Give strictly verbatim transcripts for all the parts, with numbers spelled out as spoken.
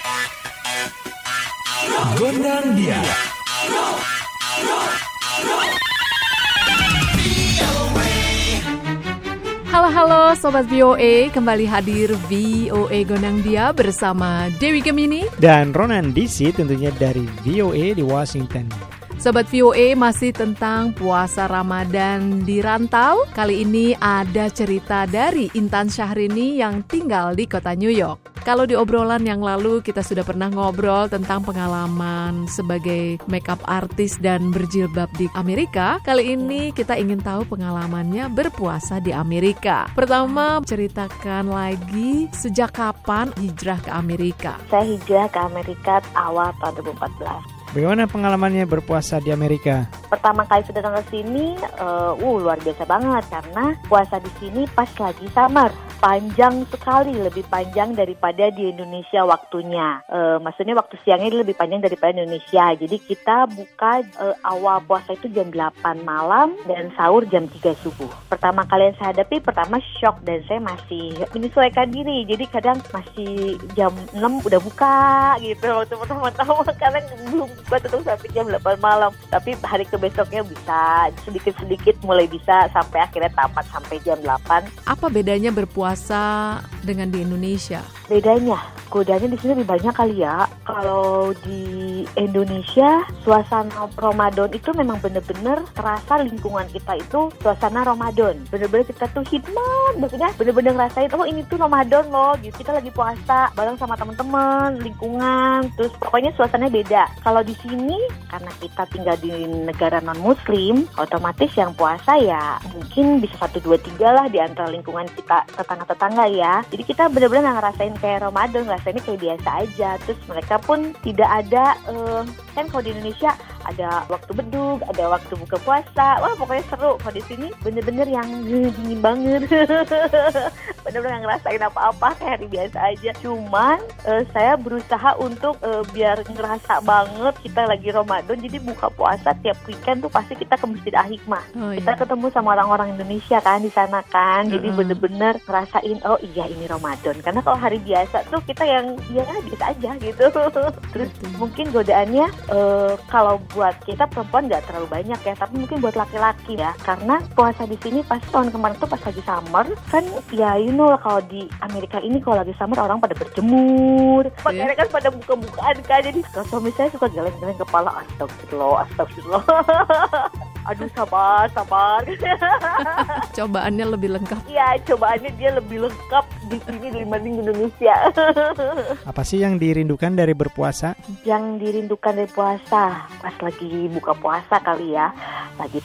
Gondang dia. Halo-halo Sobat V O A, kembali hadir V O A Gondang Dia bersama Dewi Gemini dan Ronan D C tentunya dari V O A di Washington. Sobat V O A, masih tentang puasa Ramadan di rantau. Kali ini ada cerita dari Intan Syahrini yang tinggal di kota New York. Kalau di obrolan yang lalu kita sudah pernah ngobrol tentang pengalaman sebagai makeup artist dan berjilbab di Amerika. Kali ini kita ingin tahu pengalamannya berpuasa di Amerika. Pertama, ceritakan lagi sejak kapan hijrah ke Amerika? Saya hijrah ke Amerika awal tahun dua ribu empat belas. Bagaimana pengalamannya berpuasa di Amerika? Pertama kali sudah datang ke sini, uh, uh luar biasa banget karena puasa di sini pas lagi summer, panjang sekali, lebih panjang daripada di Indonesia waktunya. Uh, maksudnya waktu siangnya lebih panjang daripada Indonesia. Jadi kita buka uh, awal puasa itu jam delapan malam dan sahur jam tiga subuh. Pertama kali yang saya hadapi, pertama shock dan saya masih menyesuaikan diri. Jadi kadang masih jam enam udah buka gitu waktu pertama-tama karena belum buka tutup sampai jam delapan malam. Tapi hari ke besoknya bisa sedikit-sedikit mulai bisa sampai akhirnya tamat sampai jam delapan. Apa bedanya berpuasa dengan di Indonesia? Bedanya, godanya di sini lebih banyak kali ya. Kalau di Indonesia, suasana Ramadan itu memang benar-benar terasa lingkungan kita itu suasana Ramadan. Benar-benar kita tuh hikmat, maksudnya benar-benar ngerasain, oh ini tuh Ramadan loh, gitu. Kita lagi puasa bareng sama teman-teman, lingkungan, terus pokoknya suasananya beda. Kalau di sini, karena kita tinggal di negara non-muslim, otomatis yang puasa ya mungkin bisa satu, dua, tiga lah di antara lingkungan kita, tetangga-tetangga ya. Jadi kita benar-benar ngerasain kayak Ramadan, ngerasainnya kayak biasa aja. Terus mereka pun tidak ada, uh, kan kalau di Indonesia ada waktu beduk, ada waktu buka puasa, wah pokoknya seru. Kalau di sini bener-bener yang dingin banget, bener-bener ngerasain apa-apa kayak hari biasa aja. Cuman uh, saya berusaha untuk uh, biar ngerasa banget kita lagi Ramadan, jadi buka puasa tiap weekend tuh pasti kita ke Masjid Al-Hikmah. Oh, iya. Kita ketemu sama orang-orang Indonesia kan di sana kan, uh-huh. Jadi bener-bener ngerasain oh iya ini Ramadan. Karena kalau hari biasa tuh kita yang ya biasa aja gitu. Terus uh-huh. Mungkin godaannya uh, kalau buat kita perempuan nggak terlalu banyak ya, tapi mungkin buat laki-laki ya, karena puasa di sini pas tahun kemarin tuh pas lagi summer kan ya you know kalau di Amerika ini kalau lagi summer orang pada berjemur, yeah. Makanya kan pada buka-bukaan kan, jadi kalau suami saya suka geleng-geleng kepala, astagfirullah, astagfirullah. Aduh sabar, sabar. Cobaannya lebih lengkap. Iya, cobaannya dia lebih lengkap di sini dibanding Indonesia. Apa sih yang dirindukan dari berpuasa? Yang dirindukan dari puasa, pas lagi buka puasa kali ya, lagi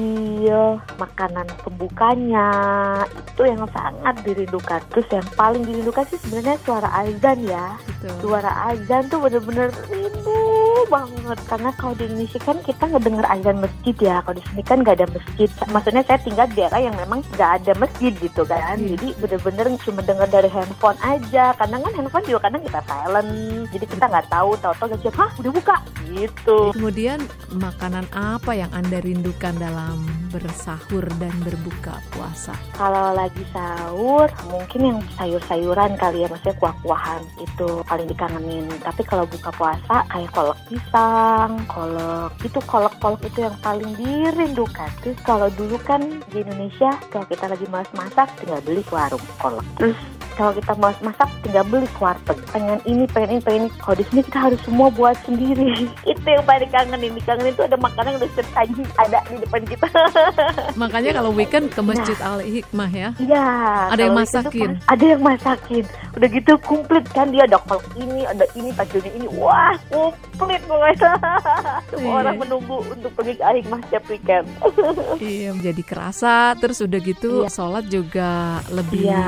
tajil, makanan pembukanya, itu yang sangat dirindukan. Terus yang paling dirindukan sih sebenarnya suara azan ya. Betul. Suara azan tuh bener-bener rindu banget. Karena kalau di Indonesia kan kita ngedenger azan masjid ya. Kalau di sini kan nggak ada masjid. Maksudnya saya tinggal di daerah yang memang nggak ada masjid gitu kan. Hmm. Jadi bener-bener cuma dengar dari handphone aja. Kadang kan handphone juga kadang kita silent. Jadi kita nggak tahu. Tahu-tahu aja, hah udah buka gitu. Kemudian makanan apa yang Anda rindukan dalam bersahur dan berbuka puasa? Kalau lagi sahur mungkin yang sayur-sayuran kali ya, maksudnya kuah-kuahan itu paling dikangenin. Tapi kalau buka puasa kayak kolak pisang, kolak itu kolak-kolak itu yang paling dirindukan. Terus kalau dulu kan di Indonesia kalau kita lagi malas masak tinggal beli ke warung kolak. Terus kalau kita malas masak tinggal beli ke warteg. Pengen ini, pengen ini, pengen ini. Kalau di sini kita harus semua buat sendiri. Itu yang paling dikangenin. Dikangenin itu ada makanan yang udah tersaji ada di depan kita. Makanya kalau weekend ke Masjid nah. Al-Hikmah ya. Iya. Ada yang masakin. Kan, ada yang masakin. Udah gitu komplit kan, dia ada kolak ini, ada ini, tajilnya ini. Wah, komplit pokoknya. Semua iya. Orang menunggu untuk pergi ke Al-Hikmah setiap weekend. Iya, menjadi kerasa. Terus udah gitu iya. Sholat juga lebih iya.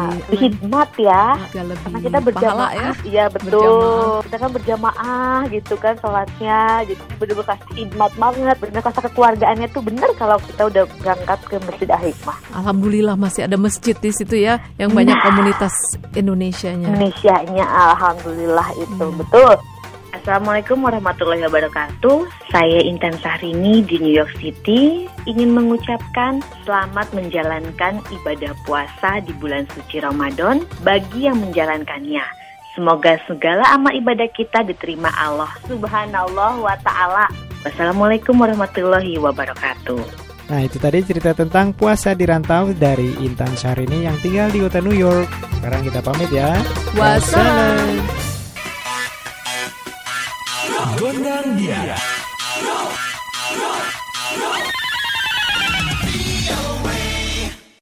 Hikmat ya. Agak lebih karena kita berjamaah ya. Iya betul. Berjamaah. Kita kan berjamaah gitu kan sholatnya. Jadi bener-bener kasih hikmat banget. Bener-bener kasih kekeluargaannya tuh bener kalau kita udah berangkat ke Masjid Al-Hikmah. Alhamdulillah masih ada masjid di situ ya, yang banyak nah, komunitas Indonesianya. Indonesianya alhamdulillah itu hmm. betul. Assalamualaikum warahmatullahi wabarakatuh. Saya Intan Syahrini di New York City ingin mengucapkan selamat menjalankan ibadah puasa di bulan suci Ramadan bagi yang menjalankannya. Semoga segala amal ibadah kita diterima Allah Subhanallah wa ta'ala. Wassalamualaikum warahmatullahi wabarakatuh. Nah, itu tadi cerita tentang puasa di rantau dari Intan Syahrini yang tinggal di kota New York. Sekarang kita pamit ya. Wassalam. Gondang dia.